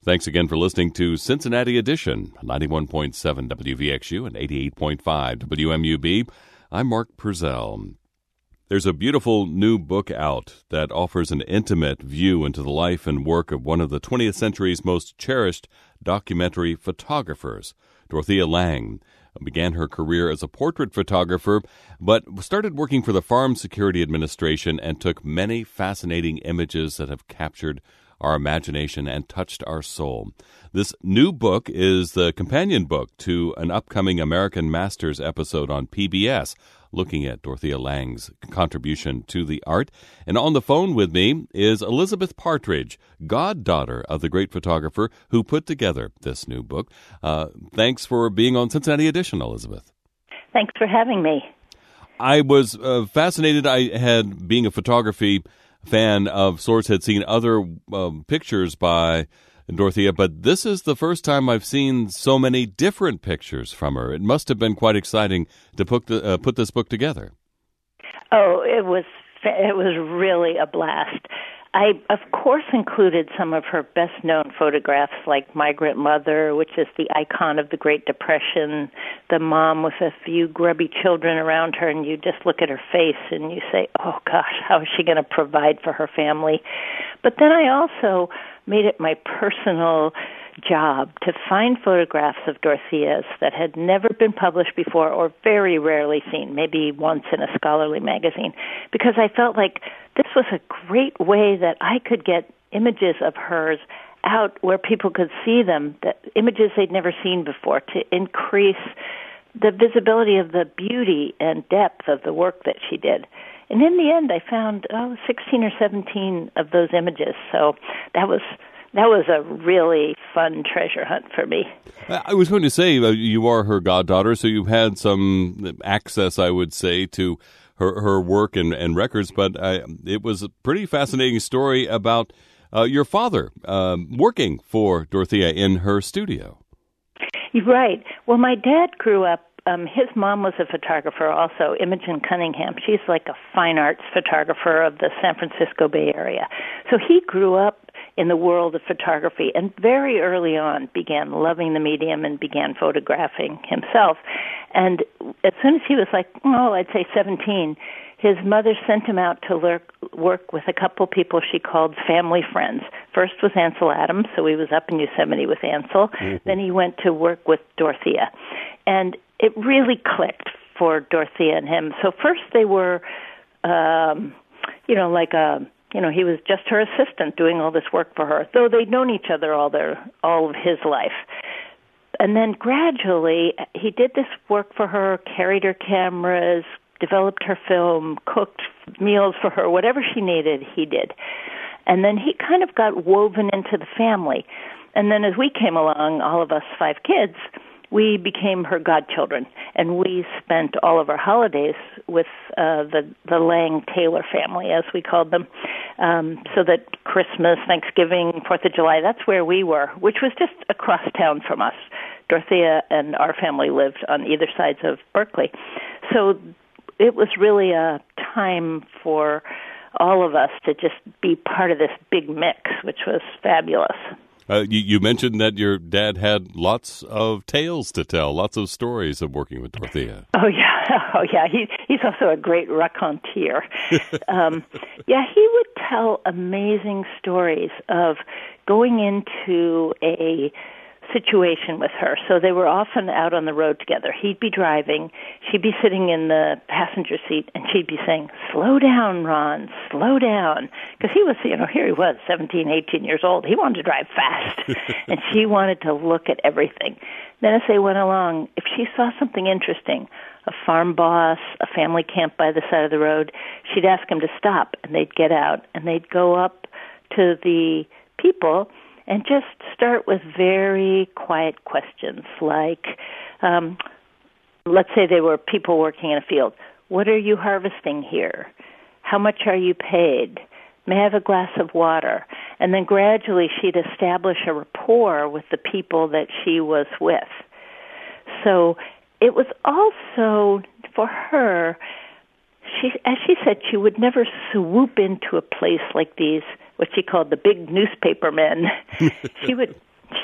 Thanks again for listening to Cincinnati Edition, 91.7 WVXU and 88.5 WMUB. I'm Mark Purcell. There's a beautiful new book out that offers an intimate view into the life and work of one of the 20th century's most cherished documentary photographers. Dorothea Lange began her career as a portrait photographer, but started working for the Farm Security Administration and took many fascinating images that have captured our imagination and touched our soul. This new book is the companion book to an upcoming American Masters episode on PBS, looking at Dorothea Lange's contribution to the art. And on the phone with me is Elizabeth Partridge, goddaughter of the great photographer who put together this new book. Thanks for being on Cincinnati Edition, Elizabeth. Thanks for having me. I was fascinated. I had, being a photography fan of sorts, had seen other pictures by Dorothea, but this is the first time I've seen so many different pictures from her. It must have been quite exciting to put this book together. Oh, it was really a blast. I, of course, included some of her best-known photographs, like Migrant Mother, which is the icon of the Great Depression, the mom with a few grubby children around her, and you just look at her face and you say, oh, gosh, how is she going to provide for her family? But then I also made it my personal job to find photographs of Dorothea's that had never been published before or very rarely seen, maybe once in a scholarly magazine, because I felt like this was a great way that I could get images of hers out where people could see them, that images they'd never seen before, to increase the visibility of the beauty and depth of the work that she did. And in the end, I found 16 or 17 of those images, so that was a really fun treasure hunt for me. I was going to say, you are her goddaughter, so you've had some access, I would say, to her work and records, but it was a pretty fascinating story about your father working for Dorothea in her studio. Right. Well, my dad grew up, his mom was a photographer also, Imogen Cunningham. She's like a fine arts photographer of the San Francisco Bay Area. So he grew up in the world of photography and very early on began loving the medium and began photographing himself. And as soon as he was like, I'd say 17, his mother sent him out to work with a couple people she called family friends. First was Ansel Adams, so he was up in Yosemite with Ansel. Mm-hmm. Then he went to work with Dorothea. And it really clicked for Dorothea and him. So first they were, he was just her assistant doing all this work for her, though they'd known each other all of his life. And then gradually he did this work for her, carried her cameras, developed her film, cooked meals for her, whatever she needed, he did. And then he kind of got woven into the family. And then as we came along, all of us 5 kids, we became her godchildren, and we spent all of our holidays with the Lange-Taylor family, as we called them, so that Christmas, Thanksgiving, 4th of July, that's where we were, which was just across town from us. Dorothea and our family lived on either sides of Berkeley. So it was really a time for all of us to just be part of this big mix, which was fabulous. You mentioned that your dad had lots of tales to tell, lots of stories of working with Dorothea. Oh yeah. He's also a great raconteur. He would tell amazing stories of going into a situation with her. So they were often out on the road together. He'd be driving, she'd be sitting in the passenger seat, and she'd be saying, slow down, Ron, slow down. Because he was, here he was, 17, 18 years old. He wanted to drive fast, and she wanted to look at everything. Then as they went along, if she saw something interesting, a farm boss, a family camp by the side of the road, she'd ask him to stop, and they'd get out, and they'd go up to the people and just start with very quiet questions like, let's say they were people working in a field. What are you harvesting here? How much are you paid? May I have a glass of water? And then gradually she'd establish a rapport with the people that she was with. So it was also, for her, as she said, she would never swoop into a place like these, what she called the big newspaper men. She would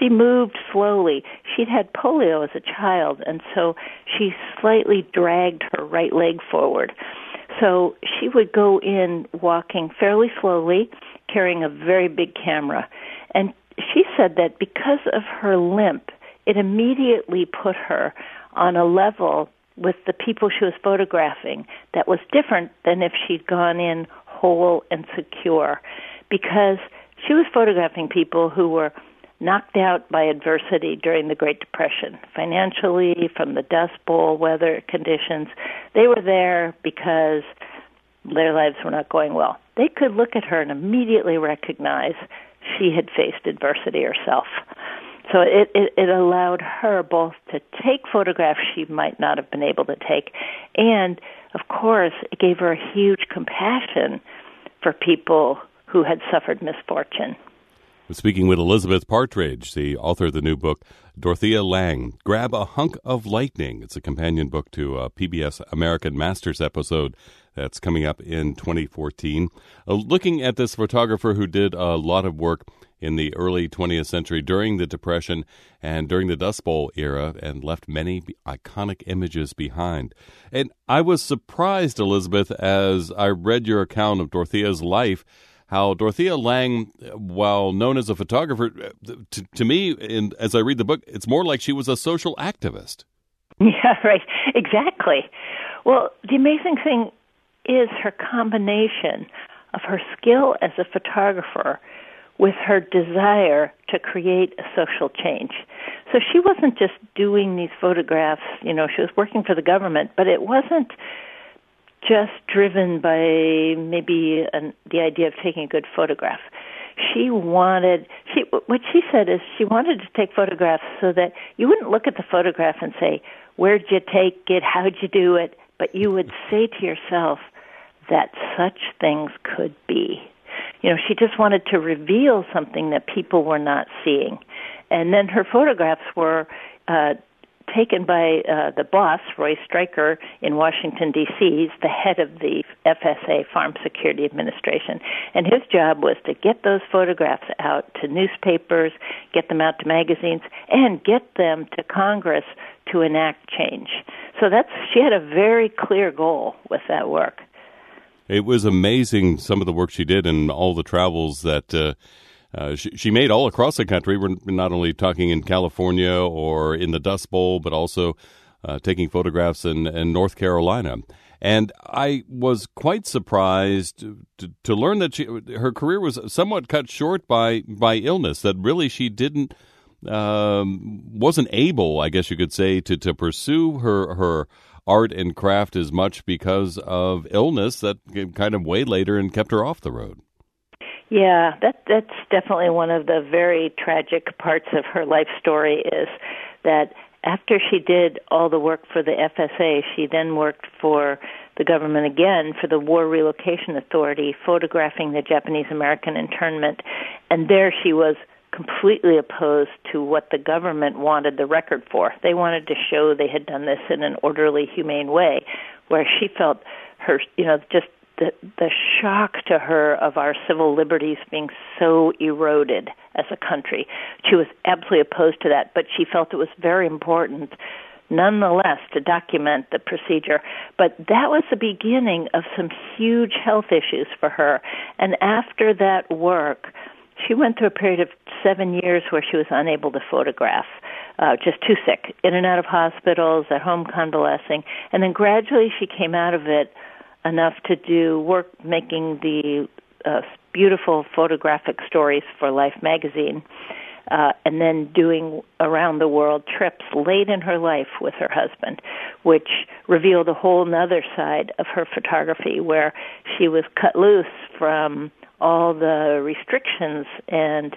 she moved slowly. She'd had polio as a child, and so she slightly dragged her right leg forward. So she would go in walking fairly slowly, carrying a very big camera. And she said that because of her limp, it immediately put her on a level with the people she was photographing that was different than if she'd gone in whole and secure, because she was photographing people who were knocked out by adversity during the Great Depression, financially, from the Dust Bowl, weather conditions. They were there because their lives were not going well. They could look at her and immediately recognize she had faced adversity herself. So it allowed her both to take photographs she might not have been able to take, and, of course, it gave her a huge compassion for people who had suffered misfortune. We're speaking with Elizabeth Partridge, the author of the new book, Dorothea Lange, Grab a Hunk of Lightning. It's a companion book to a PBS American Masters episode that's coming up in 2014. Looking at this photographer who did a lot of work in the early 20th century during the Depression and during the Dust Bowl era, and left many iconic images behind. And I was surprised, Elizabeth, as I read your account of Dorothea's life, how Dorothea Lange, while known as a photographer, to me, as I read the book, it's more like she was a social activist. Yeah, right. Exactly. Well, the amazing thing is her combination of her skill as a photographer with her desire to create a social change. So she wasn't just doing these photographs, she was working for the government, but it wasn't just driven by maybe the idea of taking a good photograph. What she said is she wanted to take photographs so that you wouldn't look at the photograph and say, where'd you take it, how'd you do it, but you would say to yourself that such things could be. She just wanted to reveal something that people were not seeing. And then her photographs were taken by the boss, Roy Stryker, in Washington, D.C. He's the head of the FSA, Farm Security Administration. And his job was to get those photographs out to newspapers, get them out to magazines, and get them to Congress to enact change. So she had a very clear goal with that work. It was amazing, some of the work she did and all the travels that she made all across the country. We're not only talking in California or in the Dust Bowl, but also taking photographs in North Carolina. And I was quite surprised to learn that her career was somewhat cut short by illness, that really she wasn't able, I guess you could say, to pursue her art and craft as much because of illness that kind of waylaid her and kept her off the road. Yeah, that's definitely one of the very tragic parts of her life story, is that after she did all the work for the FSA, she then worked for the government again for the War Relocation Authority, photographing the Japanese-American internment. And there she was completely opposed to what the government wanted the record for. They wanted to show they had done this in an orderly, humane way, where she felt her, just the shock to her of our civil liberties being so eroded as a country. She was absolutely opposed to that, but she felt it was very important, nonetheless, to document the procedure. But that was the beginning of some huge health issues for her. And after that work, she went through a period of 7 years where she was unable to photograph, just too sick, in and out of hospitals, at home convalescing. And then gradually she came out of it enough to do work making the beautiful photographic stories for Life magazine, and then doing around-the-world trips late in her life with her husband, which revealed a whole other side of her photography, where she was cut loose from all the restrictions and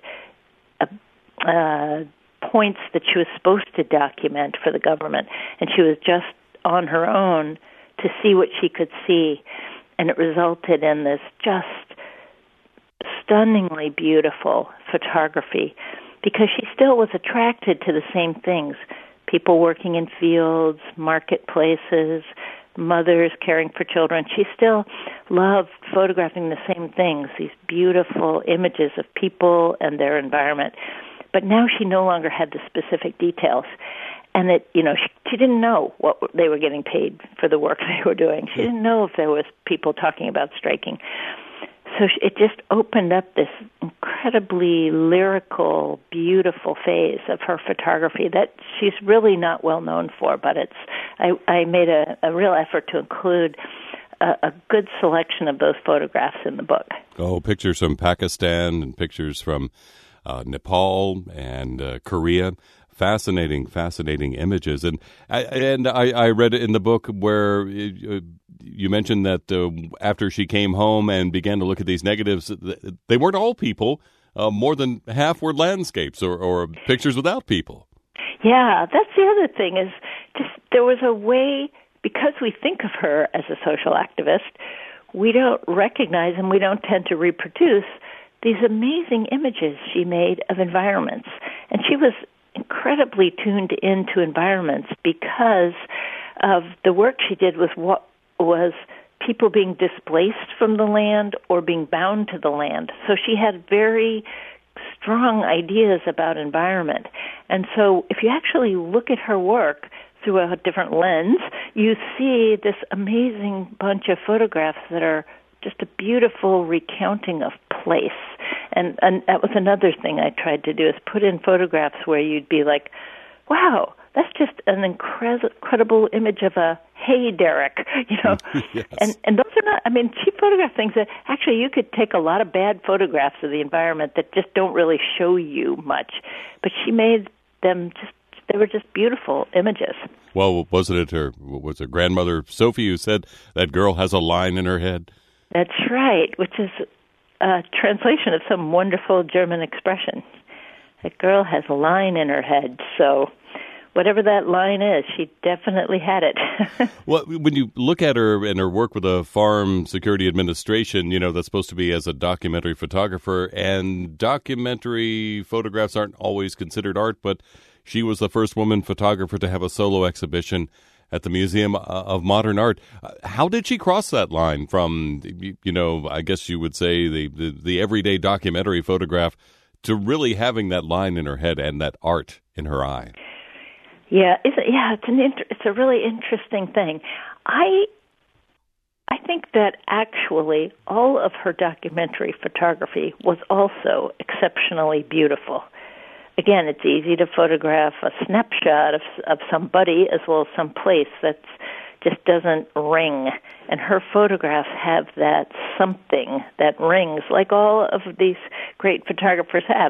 points that she was supposed to document for the government, and she was just on her own to see what she could see, and it resulted in this just stunningly beautiful photography, because she still was attracted to the same things: people working in fields, marketplaces, mothers caring for children. She still loved photographing the same things, these beautiful images of people and their environment. but now she no longer had the specific details. And that, she didn't know what they were getting paid for the work they were doing. She didn't know if there was people talking about striking. So it just opened up this incredibly lyrical, beautiful phase of her photography that she's really not well known for. But I made a real effort to include a good selection of those photographs in the book. Oh, pictures from Pakistan and pictures from Nepal and Korea. Fascinating images. And I read it in the book where you mentioned that after she came home and began to look at these negatives, they weren't all people. More than half were landscapes or pictures without people. Yeah, that's the other thing is just there was a way, because we think of her as a social activist, we don't recognize and we don't tend to reproduce these amazing images she made of environments. And she was incredibly tuned into environments because of the work she did with what was people being displaced from the land or being bound to the land. So she had very strong ideas about environment. And so if you actually look at her work through a different lens, you see this amazing bunch of photographs that are just a beautiful recounting of place. And that was another thing I tried to do, is put in photographs where you'd be like, wow, that's just an incredible image of a hay derrick, Yes. And those are not, she photographed things that actually you could take a lot of bad photographs of the environment that just don't really show you much. But she made them they were just beautiful images. Well, was it grandmother Sophie who said that girl has a line in her head? That's right, which is a translation of some wonderful German expression. That girl has a line in her head. So whatever that line is, she definitely had it. Well, when you look at her and her work with the Farm Security Administration, that's supposed to be as a documentary photographer, and documentary photographs aren't always considered art, but she was the first woman photographer to have a solo exhibition at the Museum of Modern Art. How did she cross that line from, I guess you would say the everyday documentary photograph to really having that line in her head and that art in her eye? Yeah, it's a really interesting thing. I think that actually all of her documentary photography was also exceptionally beautiful. Again, it's easy to photograph a snapshot of somebody as well as some place that just doesn't ring. And her photographs have that something that rings, like all of these great photographers have.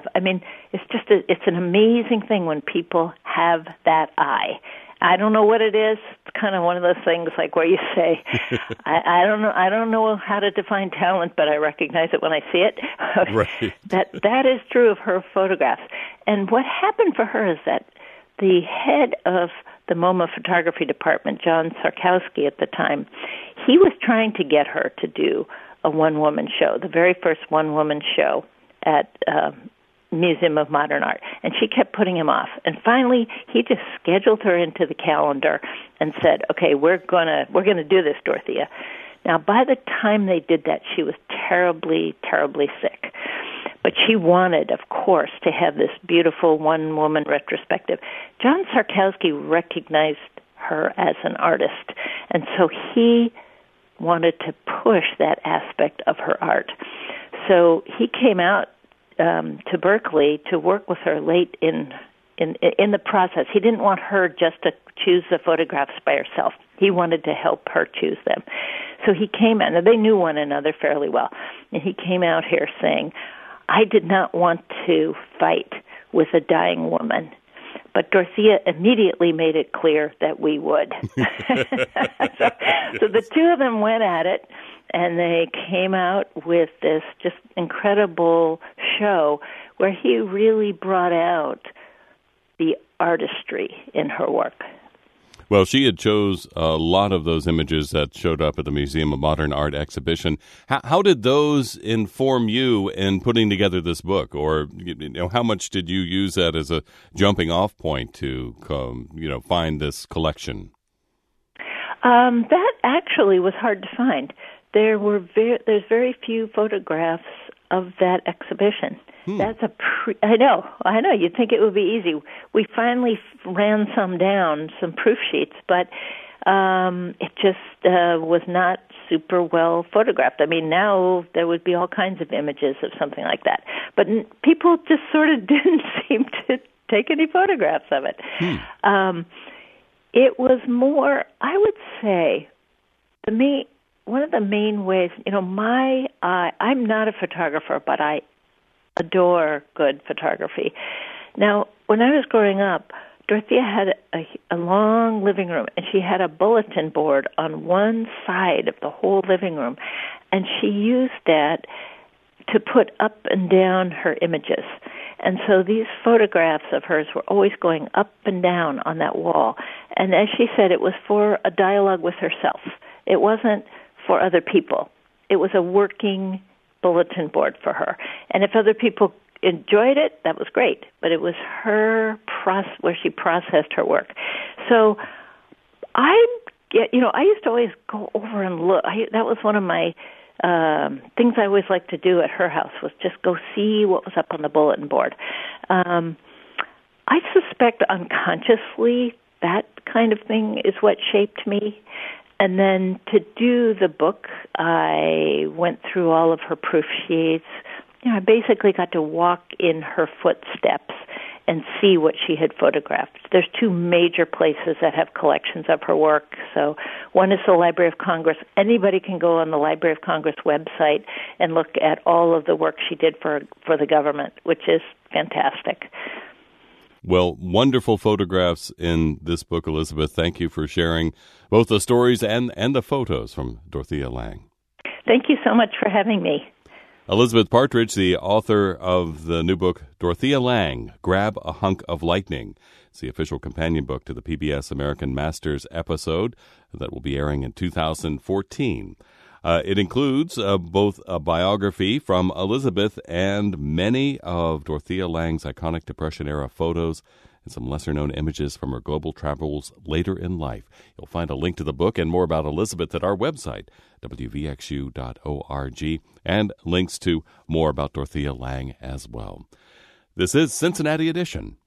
It's an amazing thing when people have that eye. I don't know what it is. It's kind of one of those things like where you say, I don't know how to define talent, but I recognize it when I see it. Right. That is true of her photographs. And what happened for her is that the head of the MoMA photography department, John Sarkowski at the time, he was trying to get her to do a one-woman show, the very first one-woman show at Museum of Modern Art, and she kept putting him off. And finally, he just scheduled her into the calendar and said, "Okay, we're gonna do this, Dorothea." Now, by the time they did that, she was terribly, terribly sick. But she wanted, of course, to have this beautiful one-woman retrospective. John Sarkowski recognized her as an artist, and so he wanted to push that aspect of her art. So he came out to Berkeley to work with her late in the process. He didn't want her just to choose the photographs by herself. He wanted to help her choose them. So he came out, and they knew one another fairly well, and he came out here saying, "I did not want to fight with a dying woman, but Dorothea immediately made it clear that we would." So the two of them went at it, and they came out with this just incredible show where he really brought out the artistry in her work. Well, she had chose a lot of those images that showed up at the Museum of Modern Art exhibition. How did those inform you in putting together this book? Or, how much did you use that as a jumping off point to, find this collection? That actually was hard to find. There's very few photographs of that exhibition. That's I know. You'd think it would be easy. We finally ran some proof sheets, but it just was not super well photographed. I mean, now there would be all kinds of images of something like that. But people just sort of didn't seem to take any photographs of it. It was more, I would say, one of the main ways, I'm not a photographer, but I adore good photography. Now, when I was growing up, Dorothea had a long living room, and she had a bulletin board on one side of the whole living room, and she used that to put up and down her images. And so these photographs of hers were always going up and down on that wall. And as she said, it was for a dialogue with herself. It wasn't for other people. It was a working bulletin board for her. And if other people enjoyed it, that was great. But it was her where she processed her work. So I used to always go over and look. That was one of my things I always liked to do at her house, was just go see what was up on the bulletin board. I suspect unconsciously that kind of thing is what shaped me. And then to do the book, I went through all of her proof sheets. I basically got to walk in her footsteps and see what she had photographed. There's two major places that have collections of her work. So one is the Library of Congress. Anybody can go on the Library of Congress website and look at all of the work she did for the government, which is fantastic. Well, wonderful photographs in this book, Elizabeth. Thank you for sharing both the stories and the photos from Dorothea Lange. Thank you so much for having me. Elizabeth Partridge, the author of the new book, Dorothea Lange, Grab a Hunk of Lightning. It's the official companion book to the PBS American Masters episode that will be airing in 2014. It includes both a biography from Elizabeth and many of Dorothea Lange's iconic Depression-era photos and some lesser-known images from her global travels later in life. You'll find a link to the book and more about Elizabeth at our website, wvxu.org, and links to more about Dorothea Lange as well. This is Cincinnati Edition.